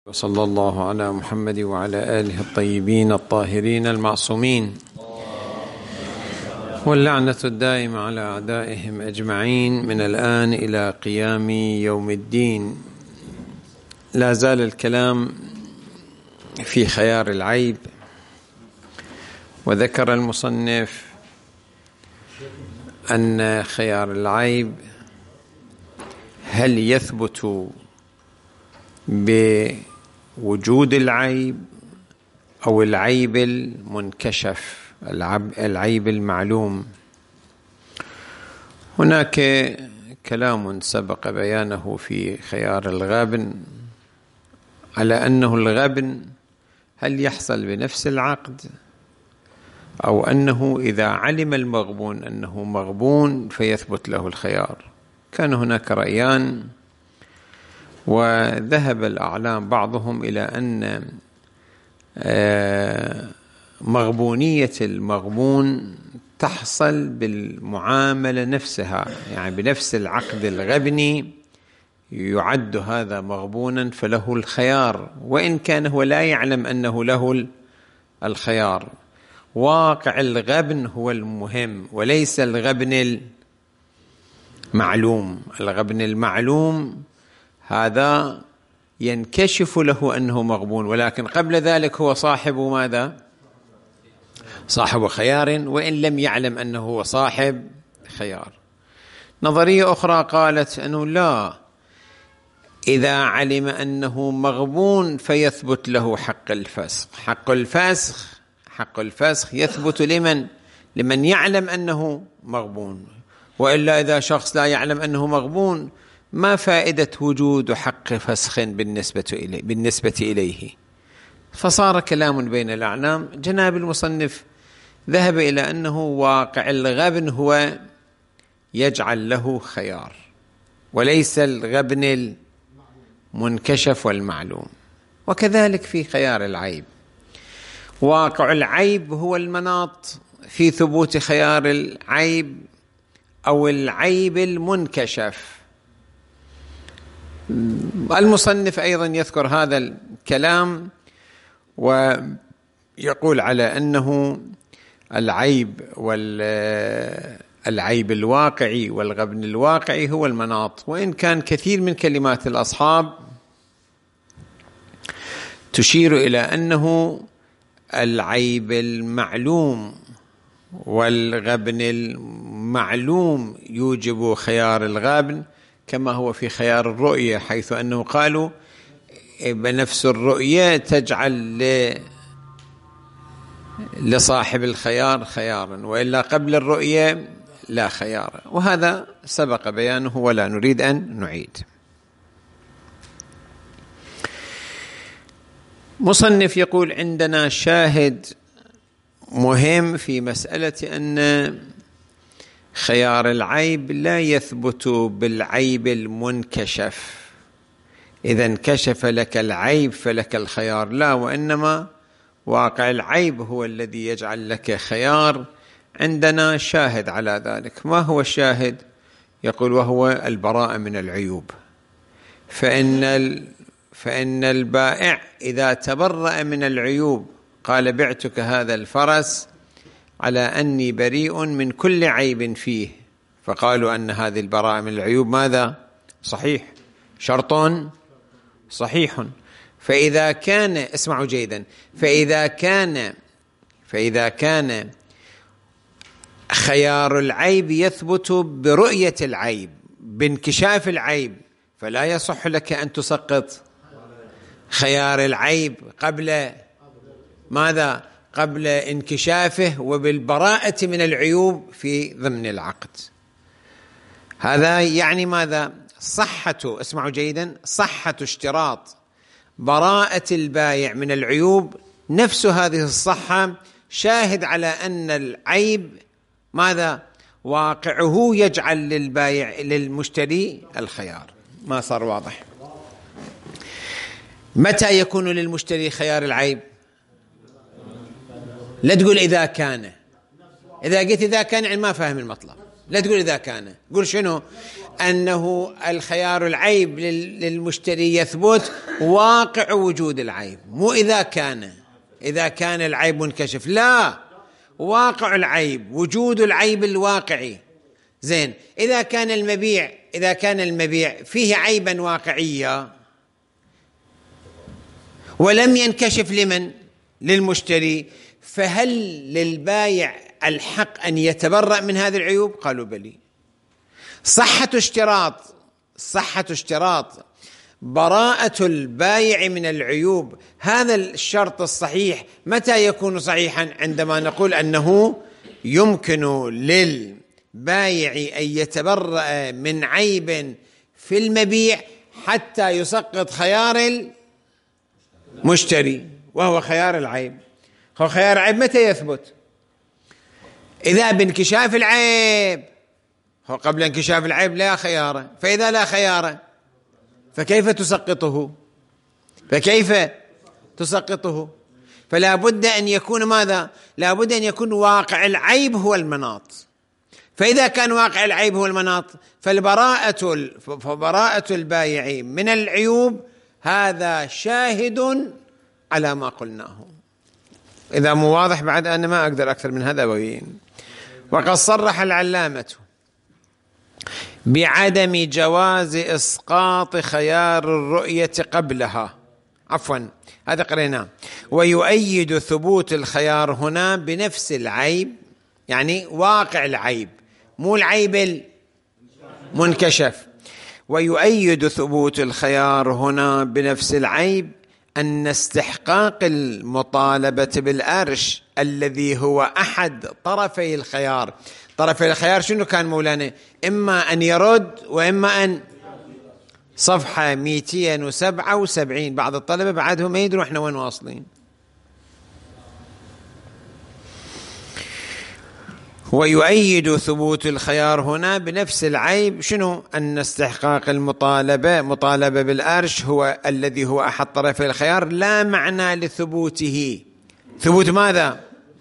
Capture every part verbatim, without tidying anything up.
وصلى الله على محمد وعلى آله الطيبين الطاهرين المعصومين، واللعنة الدائمة على أعدائهم أجمعين من الآن إلى قيام يوم الدين. لا زال الكلام في خيار العيب، وذكر المصنف أن خيار العيب هل يثبت بوجود العيب أو العيب المنكشف، العيب المعلوم. هناك كلام سبق بيانه في خيار الغابن على أنه الغبن هل يحصل بنفس العقد، أو أنه إذا علم المغبون أنه مغبون فيثبت له الخيار. كان هناك رأيان، وذهب الأعلام بعضهم إلى أن مغبونية المغبون تحصل بالمعاملة نفسها، يعني بنفس العقد الغبني يعد هذا مغبونا فله الخيار، وإن كان هو لا يعلم أنه له الخيار. واقع الغبن هو المهم وليس الغبن المعلوم. الغبن المعلوم هذا ينكشف له أنه مغبون، ولكن قبل ذلك هو صاحب ماذا؟ صاحب خيار، وإن لم يعلم أنه هو صاحب خيار. نظرية أخرى قالت أنه لا، إذا علم أنه مغبون فيثبت له حق الفسخ. حق الفسخ حق الفسخ يثبت لمن؟ لمن يعلم أنه مغبون، وإلا إذا شخص لا يعلم أنه مغبون ما فائدة وجود حق فسخ بالنسبة إليه, بالنسبة إليه. فصار كلام بين الأعلام. جناب المصنف ذهب إلى أنه واقع الغبن هو يجعل له خيار، وليس الغبن المنكشف والمعلوم. وكذلك في خيار العيب، واقع العيب هو المناط في ثبوت خيار العيب أو العيب المنكشف. المصنف أيضا يذكر هذا الكلام ويقول على أنه العيب والعيب الواقعي والغبن الواقعي هو المناط، وإن كان كثير من كلمات الأصحاب تشير إلى أنه العيب المعلوم والغبن المعلوم يوجب خيار الغبن، كما هو في خيار الرؤية، حيث أنه قالوا بنفس الرؤية تجعل لصاحب الخيار خيارا، وإلا قبل الرؤية لا خيار. وهذا سبق بيانه ولا نريد أن نعيد. مصنف يقول عندنا شاهد مهم في مسألة أن خيار العيب لا يثبت بالعيب المنكشف. إذا انكشف لك العيب فلك الخيار، لا، وإنما واقع العيب هو الذي يجعل لك خيار. عندنا شاهد على ذلك. ما هو الشاهد؟ يقول وهو البراءة من العيوب. فإن ال... فإن البائع إذا تبرأ من العيوب قال بعتك هذا الفرس على أني بريء من كل عيب فيه، فقالوا أن هذه البراءة من العيوب ماذا؟ صحيح، شرط صحيح. فإذا كان، اسمعوا جيدا، فإذا كان فإذا كان خيار العيب يثبت برؤية العيب بانكشاف العيب، فلا يصح لك أن تسقط خيار العيب قبل ماذا؟ قبل انكشافه وبالبراءة من العيوب في ضمن العقد. هذا يعني ماذا؟ صحة، اسمعوا جيدا، صحة اشتراط براءة البائع من العيوب نفس هذه الصحة شاهد على أن العيب ماذا؟ واقعه يجعل للبائع للمشتري الخيار. ما صار واضح؟ متى يكون للمشتري خيار العيب؟ لا تقول إذا كان، إذا قلت إذا كان يعني ما فاهم المطلب، لا تقول إذا كان، قول شنو؟ أنه الخيار العيب للمشتري يثبت واقع وجود العيب، مو إذا كان، إذا كان العيب منكشف، لا، واقع العيب، وجود العيب الواقعي. زين، إذا كان المبيع إذا كان المبيع فيه عيبا واقعيا ولم ينكشف لمن؟ للمشتري، فهل للبايع الحق أن يتبرأ من هذه العيوب؟ قالوا بلي. صحة اشتراط صحة اشتراط براءة البايع من العيوب، هذا الشرط الصحيح متى يكون صحيحا؟ عندما نقول أنه يمكن للبايع أن يتبرأ من عيب في المبيع حتى يسقط خيار المشتري، وهو خيار العيب. هو خيار العيب متى يثبت؟ إذا بانكشاف العيب، هو قبل انكشاف العيب لا خيار، فإذا لا خيار فكيف تسقطه؟ فكيف تسقطه؟ فلا بد أن يكون ماذا؟ لا بد أن يكون واقع العيب هو المناط. فإذا كان واقع العيب هو المناط فالبراءة فبراءة البائع من العيوب هذا شاهد على ما قلناه. إذا مو واضح بعد أنا ما أقدر أكثر من هذا أبين. وقد صرح العلامة بعدم جواز إسقاط خيار الرؤية قبلها، عفوا هذا قريناه، ويؤيد ثبوت الخيار هنا بنفس العيب، يعني واقع العيب مو العيب المنكشف. ويؤيد ثبوت الخيار هنا بنفس العيب أن استحقاق المطالبة بالأرش الذي هو أحد طرفي الخيار، طرفي الخيار شنو كان مولانا؟ إما أن يرد وإما أن، صفحة مئتين وسبعة وسبعين، بعض الطلبة بعدهم ما يدروا إحنا وين واصلين. ويؤيد ثبوت الخيار هنا بنفس العيب شنو؟ أن استحقاق المطالبة مطالبة بالأرش هو الذي هو أحد طرفي الخيار لا معنى لثبوته. ثبوت ماذا؟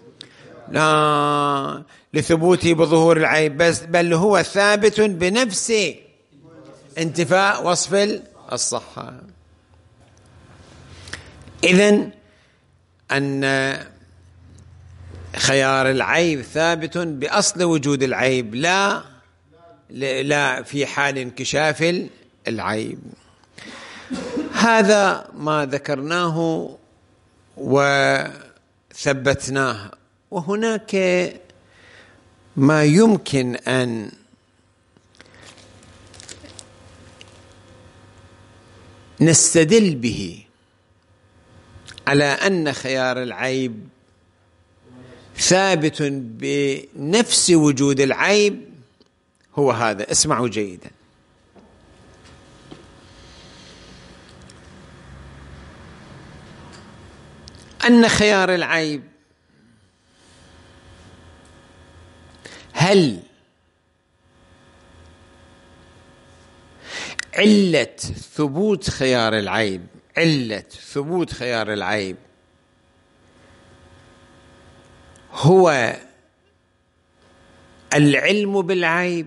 لا لثبوته بظهور العيب بس، بل هو ثابت بنفس انتفاء وصف الصحة. إذن أن خيار العيب ثابت بأصل وجود العيب، لا لا في حال انكشاف العيب. هذا ما ذكرناه وثبتناه. وهناك ما يمكن أن نستدل به على أن خيار العيب ثابت بنفس وجود العيب، هو هذا. اسمعوا جيدا. أن خيار العيب هل علة ثبوت خيار العيب علة ثبوت خيار العيب هو العلم بالعيب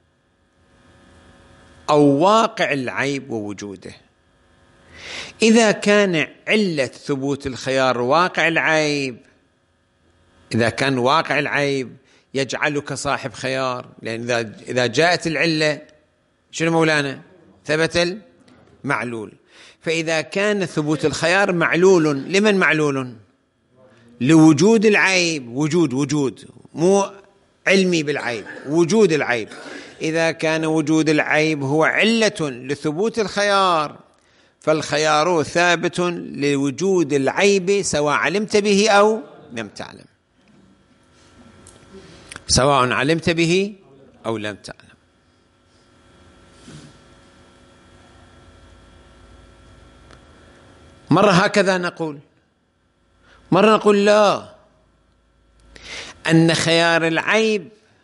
أو واقع العيب ووجوده؟ إذا كان علة ثبوت الخيار واقع العيب، إذا كان واقع العيب يجعلك صاحب خيار، لأن إذا جاءت العلة شنو مولانا؟ ثبت المعلول. فإذا كان ثبوت الخيار معلول، لمن معلول؟ لوجود العيب، وجود وجود مو علمي بالعيب، وجود العيب. إذا كان وجود العيب هو علة لثبوت الخيار فالخيار ثابت لوجود العيب سواء علمت به أو لم تعلم، سواء علمت به أو لم تعلم. مرة هكذا نقول، مرة نقول لا، أن خيار العيب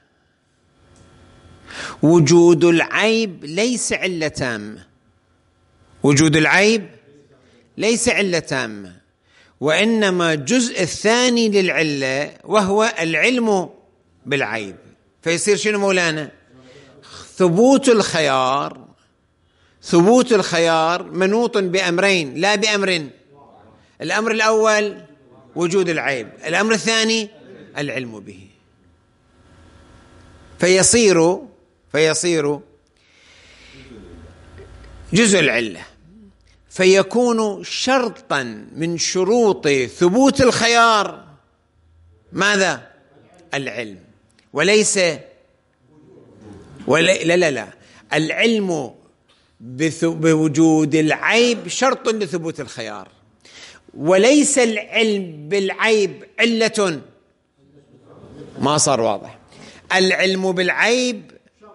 وجود العيب ليس علة تامة، وجود العيب ليس علة تامة، وإنما جزء الثاني للعلة وهو العلم بالعيب. فيصير شنو مولانا؟ ثبوت الخيار ثبوت الخيار منوط بأمرين لا بأمر. الأمر الأول وجود العيب، الأمر الثاني العلم به. فيصير فيصير جزء العلة، فيكون شرطا من شروط ثبوت الخيار ماذا؟ العلم، وليس ولا لا لا لا العلم بوجود العيب شرط لثبوت الخيار، وليس العلم بالعيب علة. ما صار واضح؟ العلم بالعيب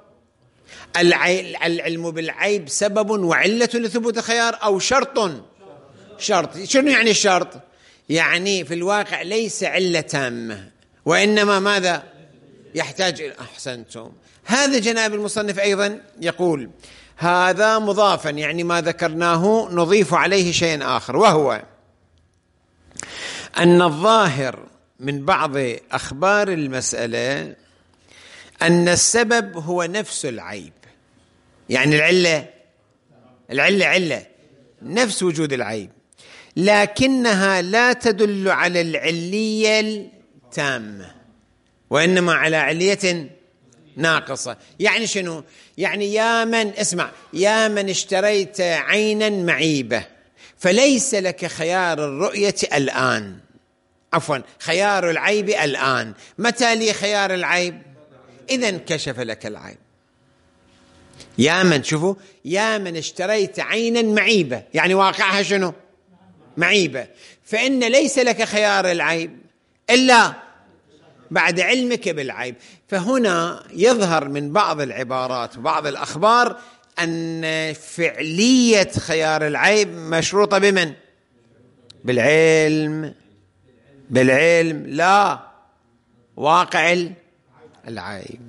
العلم بالعيب سبب وعلة لثبوت الخيار أو شرط. شرط شنو يعني الشرط؟ يعني في الواقع ليس علة تامة، وإنما ماذا؟ يحتاج إلى أحسنتم. هذا جناب المصنف أيضا يقول هذا مضافا، يعني ما ذكرناه نضيف عليه شيء آخر، وهو أن الظاهر من بعض أخبار المسألة أن السبب هو نفس العيب، يعني العلة العلة علة نفس وجود العيب، لكنها لا تدل على العلية التامة، وإنما على علية ناقصة. يعني شنو؟ يعني يا من اسمع يا من اشتريت عينا معيبة فليس لك خيار الرؤية الآن، عفوا خيار العيب الآن. متى لي خيار العيب؟ إذا انكشف لك العيب. يا من شوفوا يا من اشتريت عينا معيبة، يعني واقعها شنو؟ معيبة، فإن ليس لك خيار العيب إلا بعد علمك بالعيب. فهنا يظهر من بعض العبارات وبعض الأخبار أن فعلية خيار العيب مشروطة بمن؟ بالعلم بالعلم لا واقع العيب.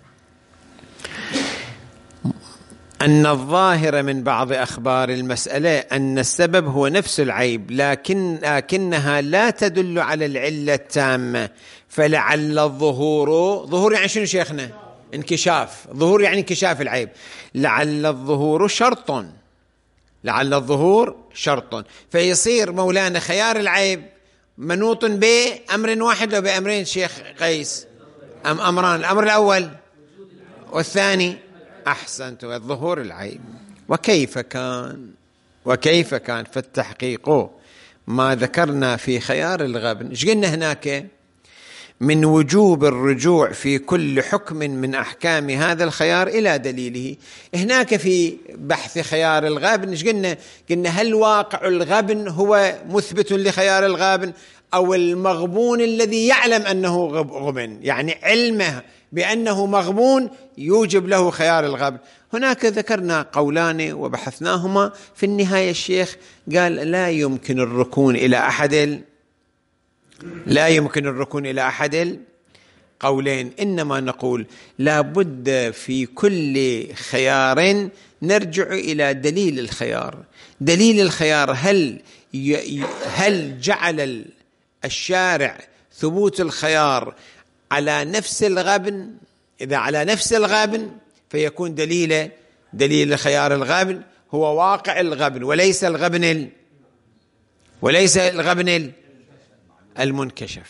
أن الظاهر من بعض أخبار المسألة أن السبب هو نفس العيب، لكن لكنها لا تدل على العلة التامة، فلعل الظهور ظهور يعني شنو شيخنا؟ انكشاف. ظهور يعني انكشاف العيب. لعل الظهور شرط لعل الظهور شرط فيصير مولانا خيار العيب منوط بأمر واحد أو بأمرين شيخ قيس؟ أم أمران؟ الأمر الأول والثاني أحسنت الظهور العيب. وكيف كان وكيف كان فالتحقيق ما ذكرنا في خيار الغبن. ايش قلنا هناك؟ من وجوب الرجوع في كل حكم من أحكام هذا الخيار إلى دليله. هناك في بحث خيار الغبن ايش قلنا؟ قلنا هل واقع الغبن هو مثبت لخيار الغابن أو المغبون الذي يعلم أنه غبن، يعني علمه بأنه مغبون يوجب له خيار الغبن. هناك ذكرنا قولان وبحثناهما، في النهاية الشيخ قال لا يمكن الركون إلى أحد لا يمكن الركون إلى أحد قولين، إنما نقول لا بد في كل خيار نرجع إلى دليل الخيار. دليل الخيار هل هل جعل الشارع ثبوت الخيار على نفس الغبن؟ إذا على نفس الغبن فيكون دليل دليل خيار الغبن هو واقع الغبن وليس الغبن ال وليس الغبن المنكشف.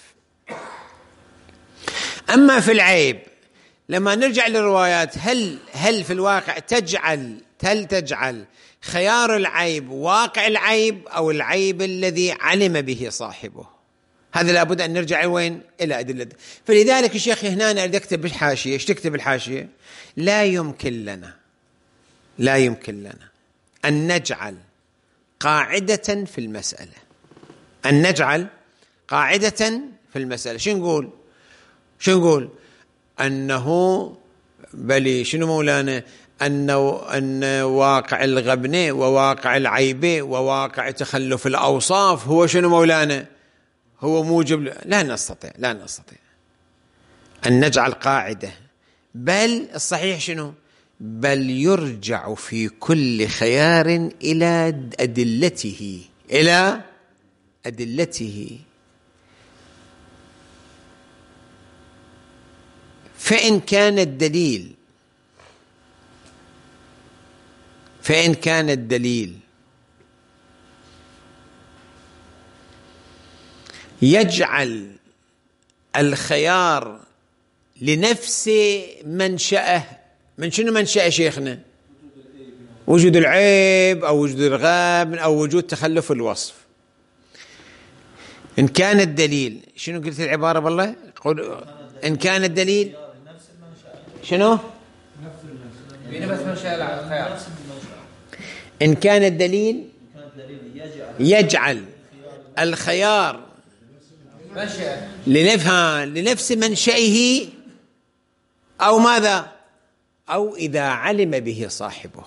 أما في العيب لما نرجع للروايات هل هل في الواقع تجعل هل تجعل خيار العيب واقع العيب أو العيب الذي علم به صاحبه؟ هذا لابد أن نرجع وين؟ إلى أدلة. فلذلك الشيخ هنا أنا أكتب بالحاشية. إيش تكتب الحاشية؟ لا يمكن لنا لا يمكن لنا أن نجعل قاعدة في المسألة أن نجعل قاعدة في المسألة شو نقول؟ شو نقول؟ أنه بلي شنو مولانا؟ أنه أن واقع الغبن وواقع العيب وواقع تخلف الأوصاف هو شنو مولانا؟ هو موجب. لا نستطيع لا نستطيع أن نجعل قاعدة، بل الصحيح شنو؟ بل يرجع في كل خيار إلى أدلته إلى أدلته فإن كان الدليل فإن كان الدليل يجعل الخيار لنفس منشأه، من شنو منشأ شيخنا؟ وجود العيب أو وجود الغاب أو وجود تخلف الوصف. إن كان الدليل، شنو قلت العبارة بالله؟ قول إن كان الدليل شنو؟ بنفس منشأ الخيار. إن كان الدليل يجعل الخيار لنفها لنفس منشئه أو ماذا؟ أو إذا علم به صاحبه،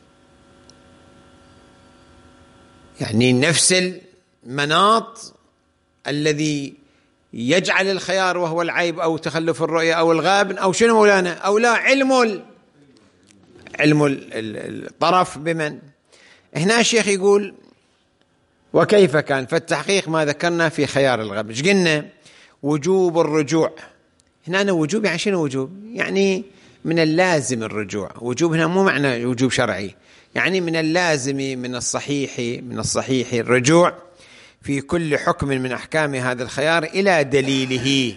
يعني نفس المناط الذي يجعل الخيار وهو العيب أو تخلف الرؤية أو الغاب أو شنو مولانا؟ أو لا علم ال... علم الطرف بمن؟ هنا الشيخ يقول وكيف كان؟ فالتحقيق ما ذكرنا في خيار الغاب. ايش قلنا؟ وجوب الرجوع. هنا أنا وجوب يعني شنو وجوب؟ يعني من اللازم الرجوع. وجوب هنا مو معنى وجوب شرعي، يعني من اللازم من الصحيح من الصحيح الرجوع في كل حكم من أحكام هذا الخيار إلى دليله،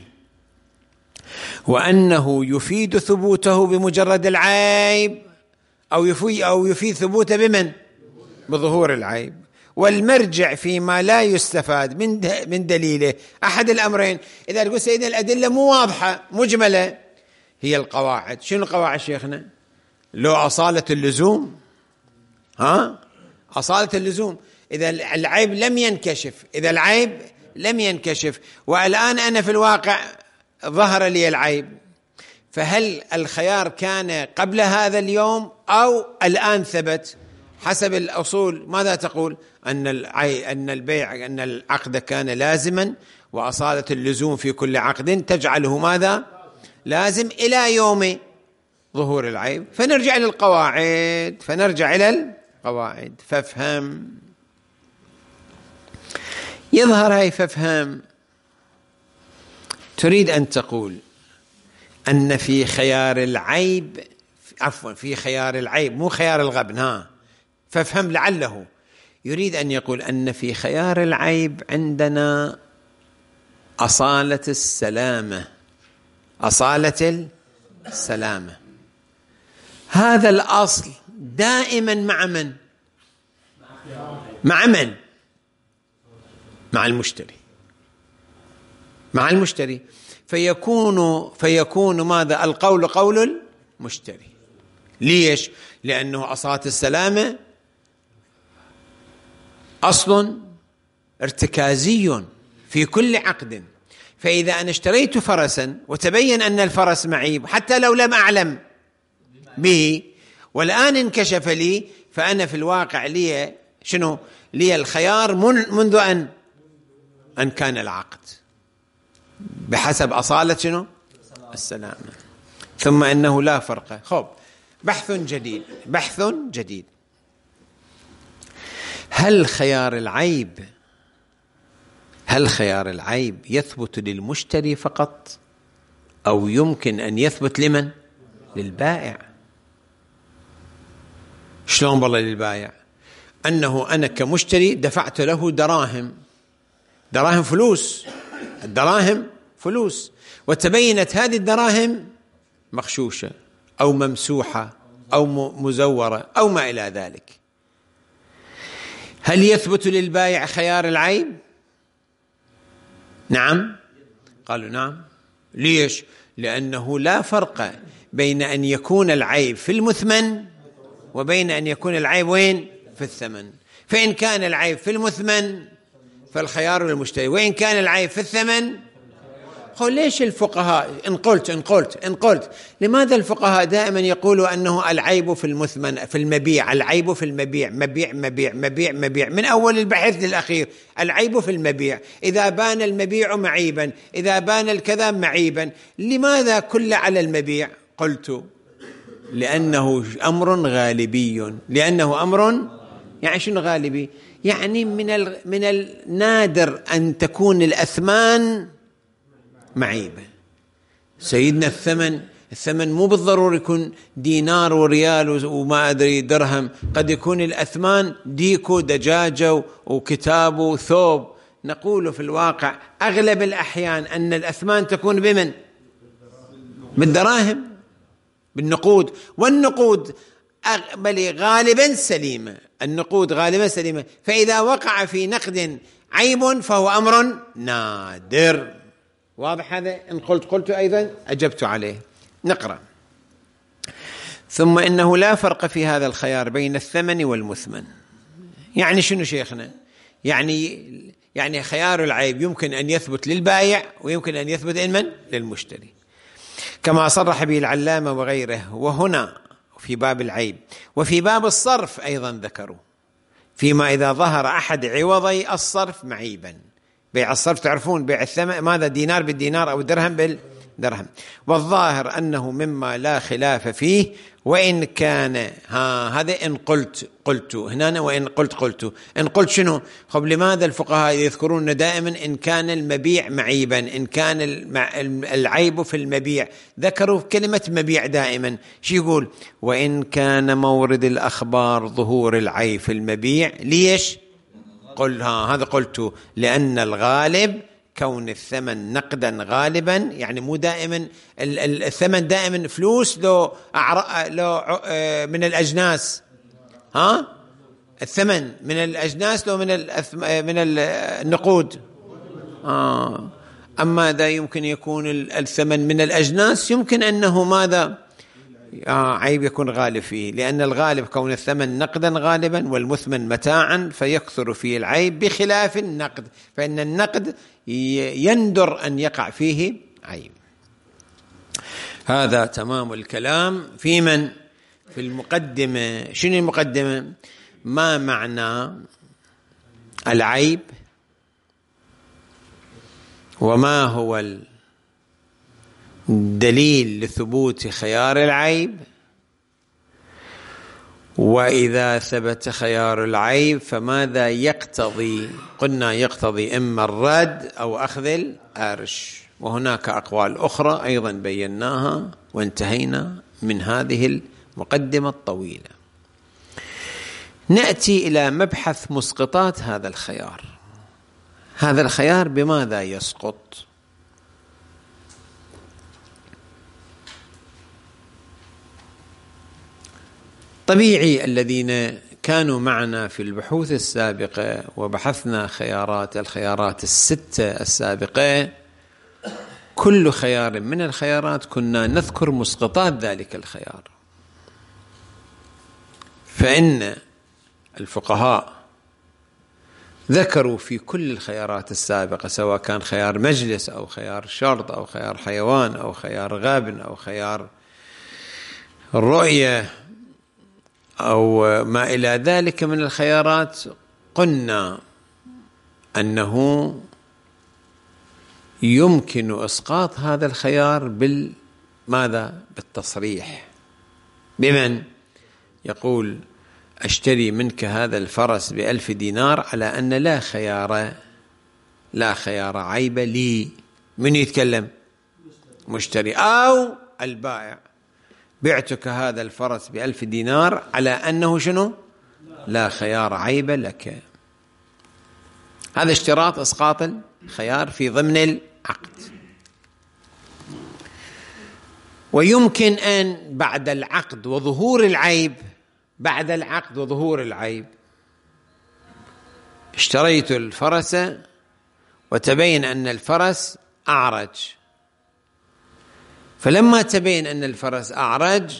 وأنه يفيد ثبوته بمجرد العيب أو يفيد أو يفيد ثبوته بمن؟ بظهور العيب. والمرجع فيما لا يستفاد من من دليله أحد الأمرين. إذا تقول سيدنا الأدلة مو واضحة مجملة، هي القواعد. شنو القواعد شيخنا؟ لو أصالة اللزوم، ها أصالة اللزوم. إذا العيب لم ينكشف، إذا العيب لم ينكشف والآن أنا في الواقع ظهر لي العيب، فهل الخيار كان قبل هذا اليوم أو الآن ثبت؟ حسب الأصول ماذا تقول؟ أن العي أن البيع أن العقد كان لازما، وأصالة اللزوم في كل عقد تجعله ماذا؟ لازم إلى يوم ظهور العيب. فنرجع للقواعد فنرجع إلى القواعد فافهم. يظهر هاي فافهم تريد أن تقول أن في خيار العيب، عفوا في خيار العيب مو خيار الغبن، ها فافهم لعله يريد أن يقول أن في خيار العيب عندنا أصالة السلامة، أصالة السلامة. هذا الأصل دائما مع من؟ مع من؟ مع المشتري، مع المشتري. فيكون فيكون ماذا؟ القول قول المشتري. ليش؟ لأنه أصالة السلامة أصل ارتكازي في كل عقد. فإذا أنا اشتريت فرسا وتبين أن الفرس معيب حتى لو لم أعلم به والآن انكشف لي، فأنا في الواقع لي شنو؟ لي الخيار منذ أن أن كان العقد بحسب أصالة شنو؟ السلامة. ثم إنه لا فرق. خب بحث جديد، بحث جديد. هل خيار العيب هل خيار العيب يثبت للمشتري فقط أو يمكن أن يثبت لمن؟ للبائع. شلون بالله للبائع؟ أنه أنا كمشتري دفعت له دراهم، دراهم فلوس، الدراهم فلوس، وتبينت هذه الدراهم مغشوشة أو ممسوحة أو مزورة أو ما إلى ذلك. هل يثبت للبائع خيار العيب؟ نعم. قالوا نعم. ليش؟ لأنه لا فرق بين أن يكون العيب في المثمن وبين أن يكون العيب وين؟ في الثمن. فإن كان العيب في المثمن فالخيار للمشتري، وإن كان العيب في الثمن. قل ليش الفقهاء إن قلت إن قلت إن قلت لماذا الفقهاء دائما يقولوا أنه العيب في المثمن في المبيع، العيب في المبيع، مبيع مبيع مبيع مبيع من أول البحث للأخير، العيب في المبيع. إذا بان المبيع معيبا، إذا بان الكذا معيبا، لماذا كل على المبيع؟ قلت لأنه أمر غالبي. لأنه أمر يعني شنو غالبي؟ يعني من من النادر أن تكون الأثمان معيبة. سيدنا الثمن الثمن مو بالضروري يكون دينار وريال وما أدري درهم، قد يكون الأثمان ديكو دجاجة وكتاب وثوب. نقول في الواقع أغلب الأحيان أن الأثمان تكون بمن؟ بالدراهم، بالنقود. والنقود بل غالبا سليمة، النقود غالبا سليمة، فإذا وقع في نقد عيب فهو أمر نادر. واضح هذا؟ إن قلت قلت أيضا أجبت عليه. نقرأ: ثم إنه لا فرق في هذا الخيار بين الثمن والمثمن. يعني شنو شيخنا؟ يعني يعني خيار العيب يمكن أن يثبت للبائع ويمكن أن يثبت إنمن للمشتري، كما صرح به العلامة وغيره. وهنا في باب العيب وفي باب الصرف أيضا ذكروا فيما إذا ظهر أحد عوضي الصرف معيبا. بيع الصرف تعرفون بيع الثمن ماذا؟ دينار بالدينار أو درهم بالدرهم. والظاهر أنه مما لا خلاف فيه، وإن كان ها هذا إن قلت قلت هنا، وإن قلت قلت إن قلت شنو؟ خب لماذا الفقهاء يذكرون دائما إن كان المبيع معيبا، إن كان العيب في المبيع، ذكروا كلمة مبيع دائما. شو يقول؟ وإن كان مورد الأخبار ظهور العيب في المبيع. ليش؟ قل ها هذا قلت لأن الغالب كون الثمن نقدا غالبا، يعني مو دائما الثمن دائما فلوس، لو لو من الأجناس، ها الثمن من الأجناس لو من من النقود. آه. أما ذا يمكن يكون الثمن من الأجناس، يمكن أنه ماذا؟ آه عيب يكون غالب فيه، لأن الغالب كون الثمن نقدا غالبا والمثمن متاعا فيكثر فيه العيب، بخلاف النقد فإن النقد يندر أن يقع فيه عيب. هذا تمام الكلام في من؟ في المقدمة. شنو المقدمة؟ ما معنى العيب، وما هو الدليل لثبوت خيار العيب، وإذا ثبت خيار العيب فماذا يقتضي؟ قلنا يقتضي إما الرد أو أخذ الأرش، وهناك أقوال أخرى أيضا بيناها وانتهينا من هذه المقدمة الطويلة. نأتي إلى مبحث مسقطات هذا الخيار. هذا الخيار بماذا يسقط؟ طبيعي الذين كانوا معنا في البحوث السابقة وبحثنا خيارات الخيارات الستة السابقة، كل خيار من الخيارات كنا نذكر مسقطات ذلك الخيار. فإن الفقهاء ذكروا في كل الخيارات السابقة، سواء كان خيار مجلس أو خيار شرط أو خيار حيوان أو خيار غابن أو خيار الرؤية أو ما إلى ذلك من الخيارات، قلنا أنه يمكن إسقاط هذا الخيار بالماذا؟ بالتصريح. بمن؟ يقول أشتري منك هذا الفرس بألف دينار على أن لا خيار لا خيار عيب لي. من يتكلم؟ مشتري أو البائع. بعتك هذا الفرس بألف دينار على أنه شنو؟ لا خيار عيب لك. هذا اشتراط إسقاط الخيار في ضمن العقد. ويمكن أن بعد العقد وظهور العيب بعد العقد وظهور العيب اشتريت الفرس وتبين أن الفرس أعرج، فلما تبين أن الفرس أعرج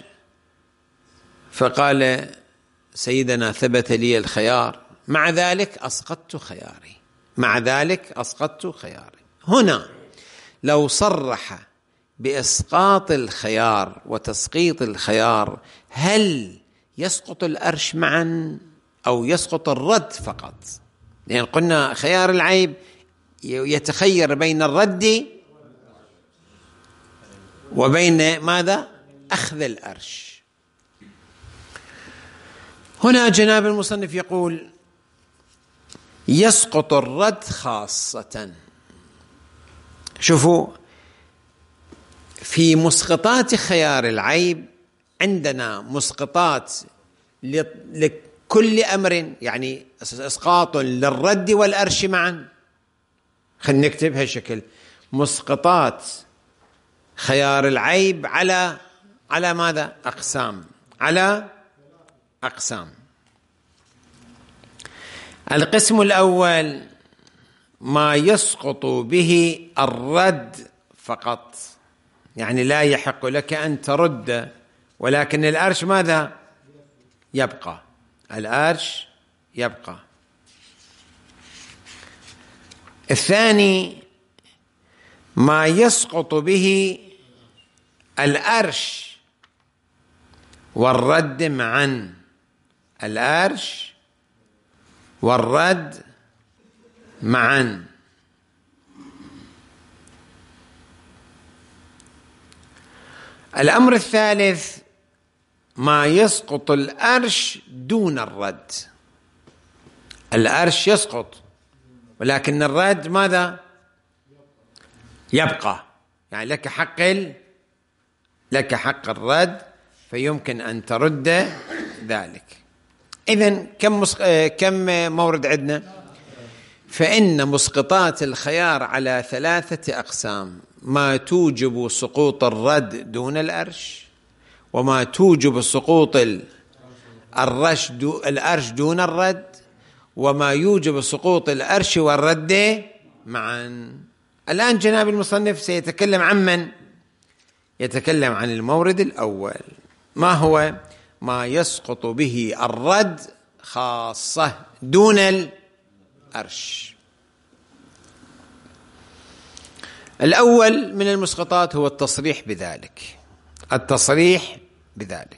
فقال سيدنا ثبت لي الخيار، مع ذلك أسقطت خياري مع ذلك أسقطت خياري. هنا لو صرح بإسقاط الخيار وتسقيط الخيار، هل يسقط الأرش معا أو يسقط الرد فقط؟ لأن يعني قلنا خيار العيب يتخير بين الرد وبين ماذا؟ أخذ الأرش. هنا جناب المصنف يقول يسقط الرد خاصة. شوفوا في مسقطات خيار العيب عندنا مسقطات لكل أمر، يعني إسقاط للرد والأرش معا. خلينا نكتب هالشكل: مسقطات خيار العيب على على ماذا؟ أقسام، على أقسام. القسم الأول ما يسقط به الرد فقط، يعني لا يحق لك أن ترد، ولكن الأرش ماذا؟ يبقى، الأرش يبقى. الثاني ما يسقط به الأرش والرد معا، الأرش والرد معا. الأمر الثالث ما يسقط الأرش دون الرد. الأرش يسقط ولكن الرد ماذا؟ يبقى، يعني لك حق لك حق الرد، فيمكن أن ترد ذلك. إذن كم مسق... كم مورد عندنا؟ فإن مسقطات الخيار على ثلاثة أقسام: ما توجب سقوط الرد دون الأرش، وما توجب سقوط الرش دو الأرش دون الرد، وما يوجب سقوط الأرش والرد معا. الآن جناب المصنف سيتكلم عن من؟ يتكلم عن المورد الأول، ما هو؟ ما يسقط به الرد خاصة دون الأرش. الأول من المسقطات هو التصريح بذلك، التصريح بذلك.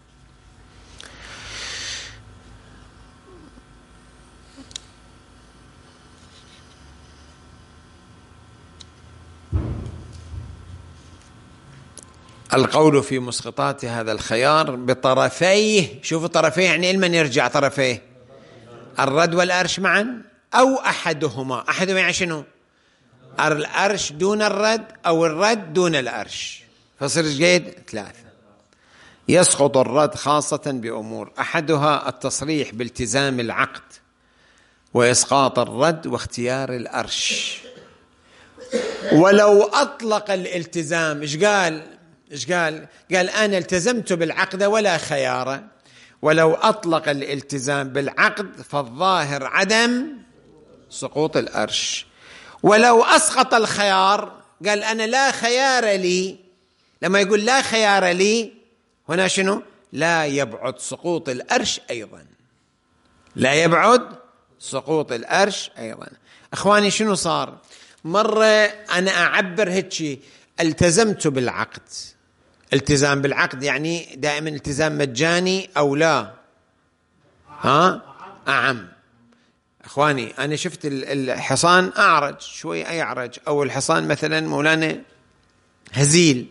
القول في مسقطات هذا الخيار بطرفيه. شوفوا طرفيه يعني لمن يرجع طرفيه؟ الرد والأرش معا أو أحدهما. أحدهما يعني شنو؟ الأرش دون الرد أو الرد دون الأرش، فصير جيد ثلاثة. يسقط الرد خاصة بأمور: أحدها التصريح بالتزام العقد وإسقاط الرد واختيار الأرش. ولو أطلق الالتزام، إيش قال؟ إيش قال؟ قال أنا التزمت بالعقد ولا خيار. ولو أطلق الالتزام بالعقد فالظاهر عدم سقوط الأرش. ولو أسقط الخيار قال أنا لا خيار لي. لما يقول لا خيار لي هنا شنو؟ لا يبعد سقوط الأرش أيضا، لا يبعد سقوط الأرش أيضا. أخواني شنو صار؟ مرة أنا أعبر هيك: التزمت بالعقد. التزام بالعقد يعني دائما التزام مجاني أو لا؟ ها؟ أعم. أخواني أنا شفت الحصان أعرج شوي أيعرج، أو الحصان مثلا مولانا هزيل،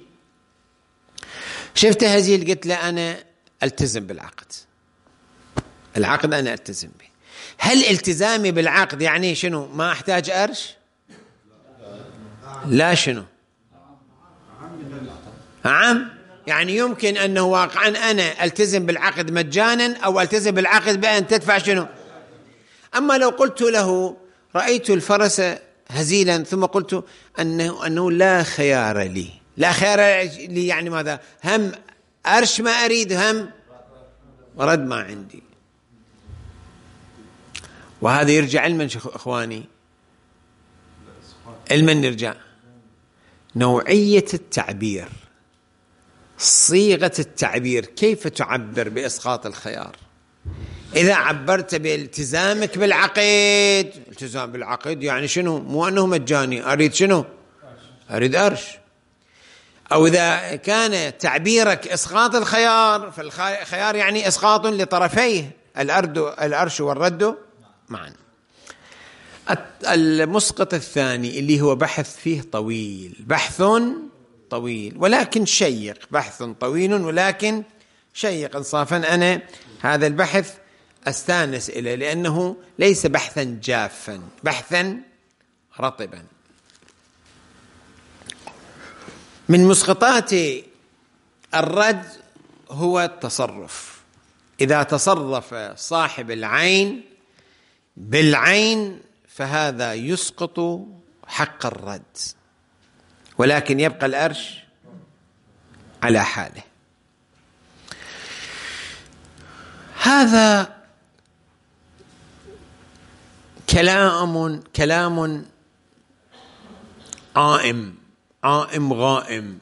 شفت هزيل قلت له أنا ألتزم بالعقد، العقد أنا ألتزم به. هل التزامي بالعقد يعني شنو؟ ما أحتاج أرش؟ لا. شنو؟ أعم، يعني يمكن أنه واقعا أنا ألتزم بالعقد مجانا أو ألتزم بالعقد بأن تدفع شنو. أما لو قلت له رأيت الفرس هزيلا ثم قلت أنه, أنه لا خيار لي، لا خيار لي يعني ماذا؟ هم أرش ما أريد، هم رد ما عندي. وهذا يرجع علما أخواني، علما يرجع نوعية التعبير، صيغة التعبير، كيف تعبر بإسقاط الخيار. إذا عبرت بالتزامك بالعقد، التزام بالعقد يعني شنو؟ مو أنه مجاني، أريد شنو؟ أريد أرش. أو إذا كان تعبيرك إسقاط الخيار، فالخيار يعني إسقاط لطرفيه الأرش والرد معا. المسقط الثاني اللي هو بحث فيه طويل، بحث طويل ولكن شيق، بحث طويل ولكن شيق. إنصافا أنا هذا البحث أستانس إليه لأنه ليس بحثا جافا، بحثا رطبا. من مسقطات الرد هو التصرف. إذا تصرف صاحب العين بالعين فهذا يسقط حق الرد، ولكن يبقى الأرش على حاله. هذا كلام كلام عائم عائم غائم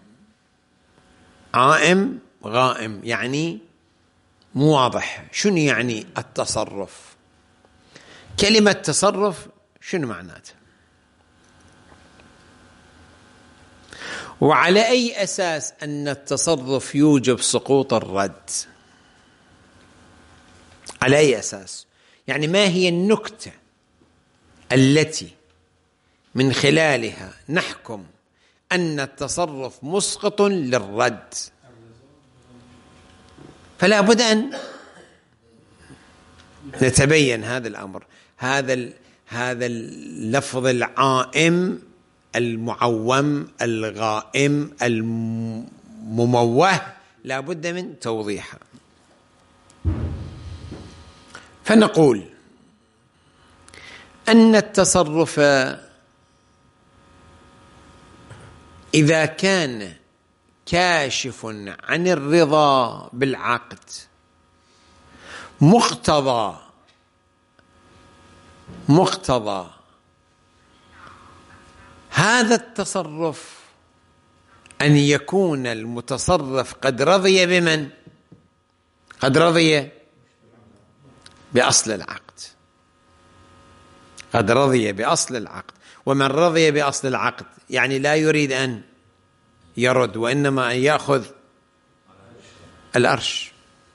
عائم غائم، يعني مو واضح. شنو يعني التصرف؟ كلمة تصرف شنو معناتها؟ وعلى أي أساس أن التصرف يوجب سقوط الرد؟ على أي أساس؟ يعني ما هي النكتة التي من خلالها نحكم أن التصرف مسقط للرد؟ فلا بد أن نتبين هذا الأمر. هذا هذا اللفظ العائم المعوم الغائم المموه لا بد من توضيحه. فنقول أن التصرف إذا كان كاشف عن الرضا بالعقد مقتضى مقتضى هذا التصرف أن يكون المتصرف قد رضي بمن؟ قد رضي بأصل العقد. قد رضي بأصل العقد، ومن رضي بأصل العقد يعني لا يريد أن يرد وإنما أن يأخذ الأرش.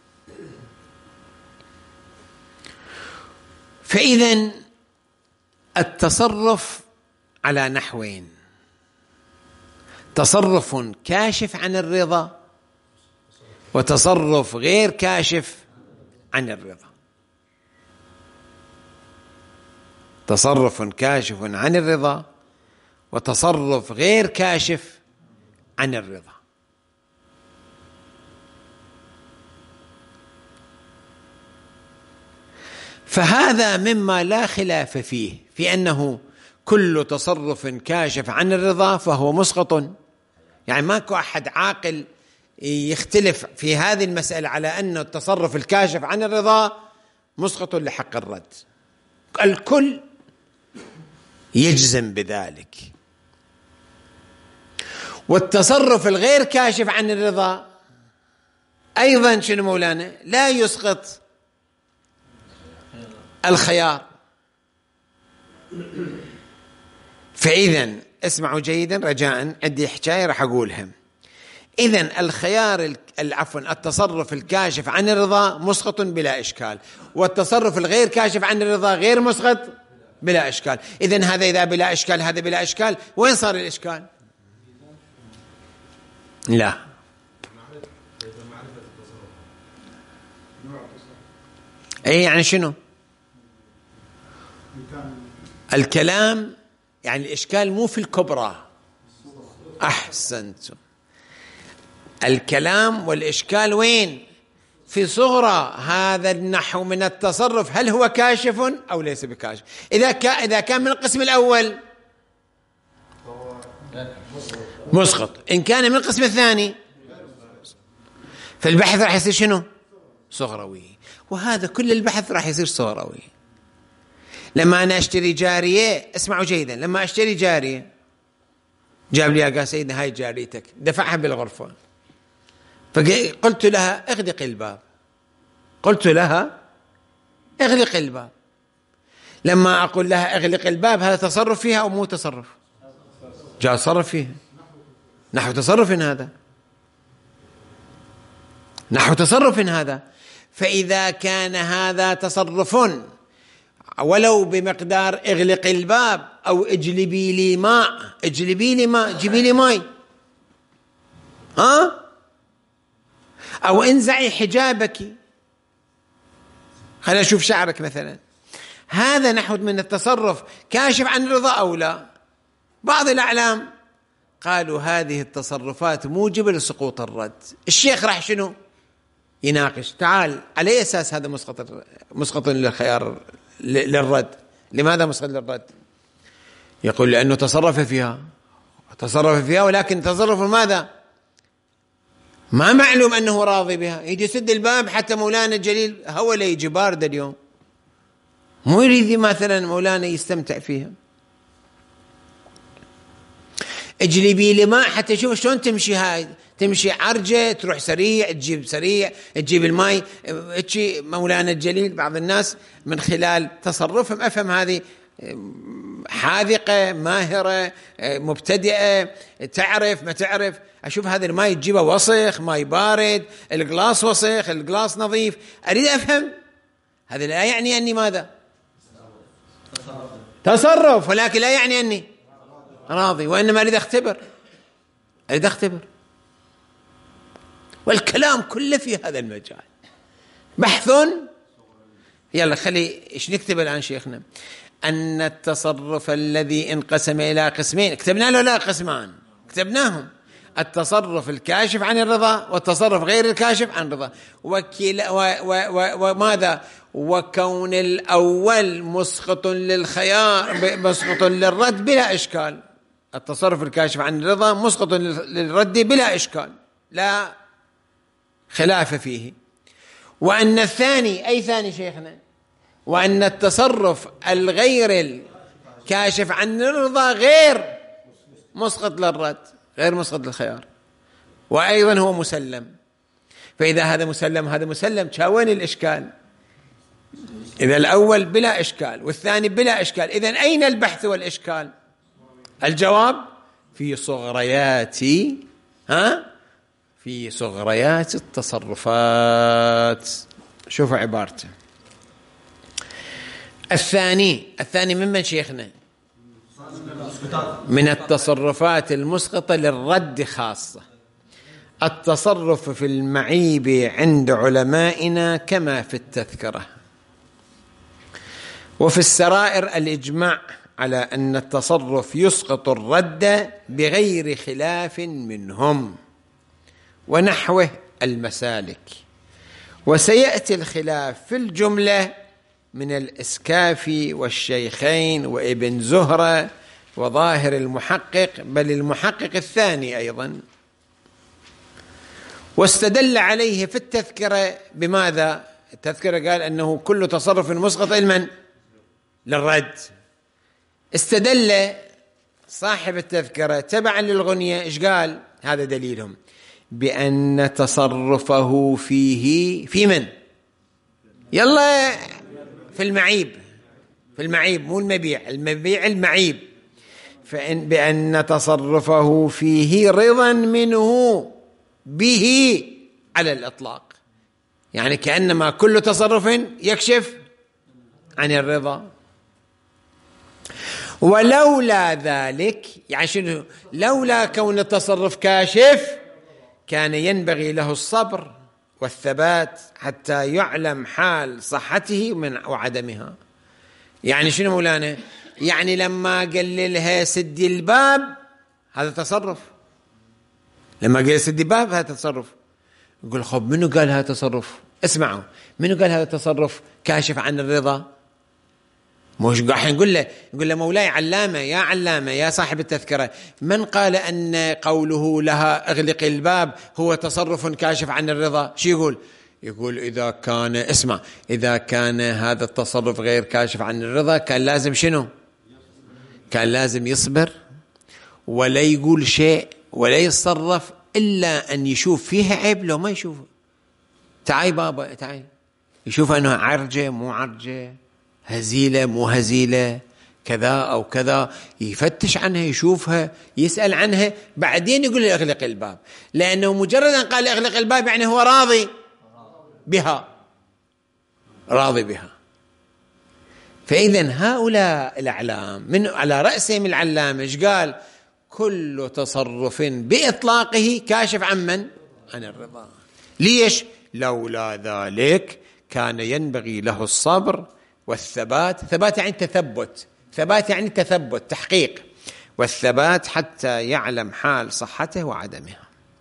فإذن التصرف على نحوين: تصرف كاشف عن الرضا وتصرف غير كاشف عن الرضا. تصرف كاشف عن الرضا وتصرف غير كاشف عن الرضا. فهذا مما لا خلاف فيه، في أنه كل تصرف كاشف عن الرضا فهو مسقط. يعني ماكو أحد عاقل يختلف في هذه المسألة على أن التصرف الكاشف عن الرضا مسقط لحق الرد. الكل يجزم بذلك. والتصرف الغير كاشف عن الرضا أيضا شنو مولانا؟ لا يسقط الخيار. فإذن اسمعوا جيدا رجاء، عندي حكاية راح أقولها. إذن الخيار العفو التصرف الكاشف عن الرضا مسقط بلا إشكال، والتصرف الغير كاشف عن الرضا غير مسقط بلا إشكال. إذن هذا إذا بلا إشكال هذا بلا إشكال، وين صار الإشكال؟ لا، أي يعني شنو الكلام؟ يعني الإشكال مو في الكبرى. أحسنتم. الكلام والإشكال وين؟ في صغرى هذا النحو من التصرف، هل هو كاشف أو ليس بكاشف؟ إذا كان إذا كان من القسم الأول مسقط، إن كان من القسم الثاني فالبحث راح يصير شنو؟ صغروي. وهذا كل البحث راح يصير صغروي. لما أنا أشتري جارية، اسمعوا جيدا، لما أشتري جارية جاب لي قال سيدنا هاي جاريتك، دفعها بالغرفة، فقلت لها اغلق الباب. قلت لها اغلق الباب. لما أقول لها اغلق الباب هذا تصرف فيها أو مو تصرف؟ جاء تصرف فيها، نحو تصرف هذا، نحو تصرف هذا. فإذا كان هذا تصرف ولو بمقدار اغلق الباب أو اجلبي لي ماء، اجلبي لي ماء، جيبي لي ماء، ها، أو انزعي حجابك، خلينا نشوف شعرك مثلا، هذا نحو من التصرف كاشف عن الرضا أو لا؟ بعض الأعلام قالوا هذه التصرفات موجبة لسقوط الرد. الشيخ راح شنو يناقش؟ تعال على أي أساس هذا مسقط مسقط للخيار للرد؟ لماذا مسقط للرد؟ يقول لأنه تصرف فيها تصرف فيها ولكن تصرف ماذا؟ ما معلوم أنه راضي بها. يجي يسد الباب حتى مولانا الجليل هو اللي يجي بارد اليوم، مو يريد مثلا مولانا يستمتع فيها. اجلبي لي ماء حتى شوف شلون تمشي هاي، تمشي عرجة تروح سريع تجيب سريع تجيب الماء. اتشي مولانا الجليل بعض الناس من خلال تصرفهم أفهم هذه حاذقة ماهرة مبتدئة تعرف ما تعرف. أشوف هذا الماء تجيبه وسخ ماء بارد، الجلاس وسخ الجلاس نظيف، أريد أفهم. هذا لا يعني أني ماذا؟ تصرف، ولكن لا يعني أني راضي، وإنما أريد أختبر أريد أختبر والكلام كله في هذا المجال بحث. يلا خلي إيش نكتب الآن شيخنا؟ أن التصرف الذي انقسم إلى قسمين، كتبنا له لا قسمان كتبناهم: التصرف الكاشف عن الرضا والتصرف غير الكاشف عن الرضا. وكلا وماذا؟ وكون الأول مسقط للخيار مسقط للرد بلا إشكال. التصرف الكاشف عن الرضا مسقط للرد بلا إشكال لا خلاف فيه. وأن الثاني أي ثاني شيخنا؟ وأن التصرف الغير الكاشف عن الرضا غير مسقط للرد غير مسقط للخيار، وأيضا هو مسلم. فإذا هذا مسلم هذا مسلم، شاوين الإشكال؟ إذا الأول بلا إشكال والثاني بلا إشكال، إذن أين البحث والإشكال؟ الجواب في صغريات ها في صغريات التصرفات. شوفوا عبارته. الثاني الثاني ممن شيخنا؟ من التصرفات المسقطة للرد خاصة. التصرف في المعيب عند علمائنا كما في التذكرة. وفي السرائر الإجماع على أن التصرف يسقط الرد بغير خلاف منهم ونحوه المسالك. وسيأتي الخلاف في الجملة من الإسكافي والشيخين وابن زهرة وظاهر المحقق، بل المحقق الثاني أيضا. واستدل عليه في التذكرة بماذا؟ التذكرة قال أنه كل تصرف مسقط لمن؟ للرد. استدل صاحب التذكرة تبعا للغنية إيش قال؟ هذا دليلهم بأن تصرفه فيه في من؟ يلا في المعيب في المعيب مو المبيع المبيع المعيب. فإن بأن تصرفه فيه رضا منه به على الإطلاق، يعني كأنما كل تصرف يكشف عن الرضا. ولولا ذلك، يعني شنو؟ لولا كون التصرف كاشف كان ينبغي له الصبر والثبات حتى يعلم حال صحته من وعدمها. يعني شنو مولانا؟ يعني لما قال لها سدي الباب هذا تصرف، لما قال سدي الباب هذا تصرف. يقول خب منو قال هذا تصرف؟ اسمعوا، منو قال هذا تصرف كاشف عن الرضا؟ مش قاعد نقول له نقول له مولاي علامة يا علامة يا صاحب التذكرة، من قال أن قوله لها اغلق الباب هو تصرف كاشف عن الرضا؟ شو يقول؟ يقول إذا كان اسمع إذا كان هذا التصرف غير كاشف عن الرضا كان لازم شنو؟ كان لازم يصبر ولا يقول شيء ولا يتصرف إلا أن يشوف فيها عيب. لو ما يشوف تعي بابا تعي يشوف أنه عرجة مو عرجة، هزيلة مو هزيلة، كذا أو كذا، يفتش عنها يشوفها يسأل عنها، بعدين يقول لي اغلق الباب. لأنه مجرد أن قال اغلق الباب يعني هو راضي بها راضي بها. فإذن هؤلاء الأعلام من على رأسهم العلامة ايش قال؟ كل تصرف بإطلاقه كاشف عن من؟ عن الرضا. ليش؟ لولا ذلك كان ينبغي له الصبر والثبات. ثبات يعني تثبت، ثبات يعني تثبت تحقيق. والثبات حتى يعلم حال صحته وعدمها.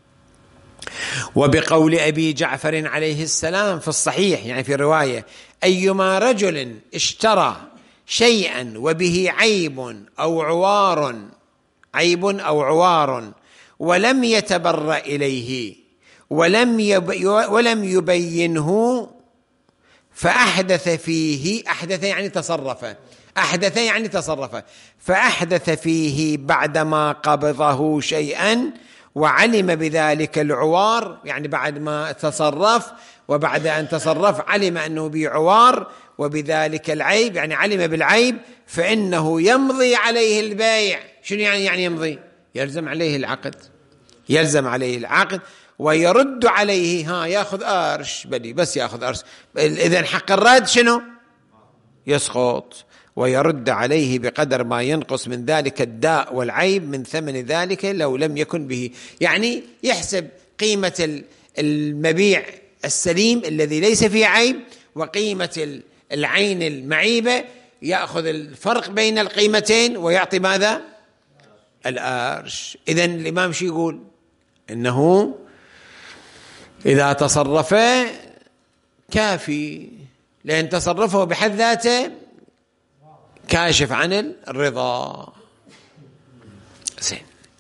وبقول أبي جعفر عليه السلام في الصحيح، يعني في رواية: أيما رجل اشترى شيئا وبه عيب أو عوار عيب أو عوار ولم يتبرأ إليه ولم يب ولم يبينه فأحدث فيه، أحدث يعني تصرف، أحدث يعني تصرف فأحدث فيه بعدما قبضه شيئا وعلم بذلك العوار، يعني بعد ما تصرف وبعد أن تصرف علم أنه بعوار وبذلك العيب، يعني علم بالعيب، فإنه يمضي عليه البيع. شنو يعني يعني يمضي؟ يلزم عليه العقد، يلزم عليه العقد ويرد عليه، ها يأخذ أرش بدي بس يأخذ أرش، إذن حق الرد شنو؟ يسقط، ويرد عليه بقدر ما ينقص من ذلك الداء والعيب من ثمن ذلك لو لم يكن به، يعني يحسب قيمة المبيع السليم الذي ليس فيه عيب وقيمة العين المعيبة، يأخذ الفرق بين القيمتين ويعطي ماذا؟ الأرش. إذن الإمام شو يقول؟ إنه إذا تصرف كافي، لأن تصرفه بحد ذاته كاشف عن الرضا. زين.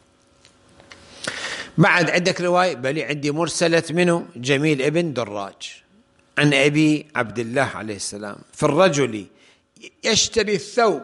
بعد عندك رواية، بل عندي مرسلة منه جميل ابن دراج عن أبي عبد الله عليه السلام: في الرجل يشتري الثوب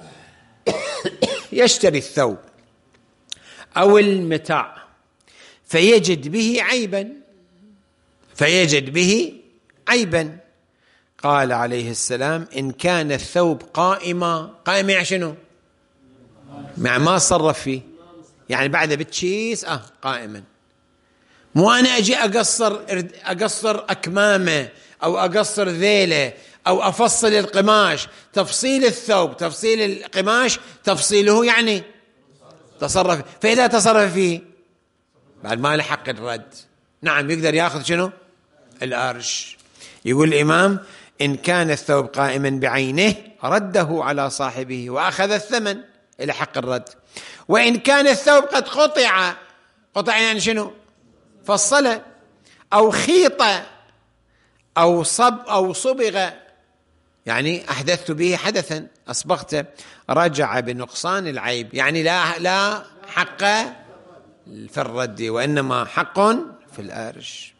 يشتري الثوب أو المتاع فيجد به عيبا فيجد به عيبا قال عليه السلام: إن كان الثوب قائما، قائما يعني شنو؟ مع ما صرف فيه، يعني بعد بتشيس اه قائما، مو أنا أجي أقصر أقصر أكمامه أو أقصر ذيله أو أفصل القماش. تفصيل الثوب تفصيل القماش تفصيله يعني تصرف، فإذا تصرف فيه بعد ما لحق الرد، نعم يقدر يأخذ شنو؟ الأرش. يقول الإمام: إن كان الثوب قائما بعينه رده على صاحبه وأخذ الثمن إلى حق الرد. وإن كان الثوب قد قطع، قطع يعني شنو؟ فصل أو خيط أو صب أو صبغ، يعني أحدثت به حدثا أصبغته، رجع بنقصان العيب، يعني لا لا حق في الرد وإنما حق في الأرش.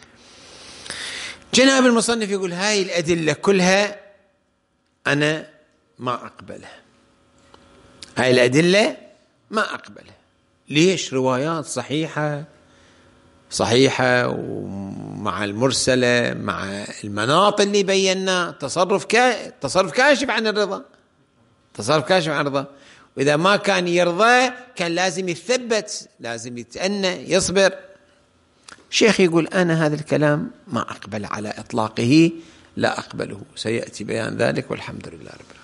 جناب المصنف يقول: هاي الأدلة كلها أنا ما أقبلها، هاي الأدلة ما أقبلها. ليش؟ روايات صحيحة صحيحة ومع المرسلة مع المناط اللي بينا، تصرف كا تصرف كاشف عن الرضا، تصرف كاشف عن الرضا. وإذا ما كان يرضى كان لازم يثبت، لازم يتأنى يصبر. شيخ يقول: أنا هذا الكلام ما أقبل على إطلاقه، لا أقبله، سيأتي بيان ذلك، والحمد لله رب العالمين.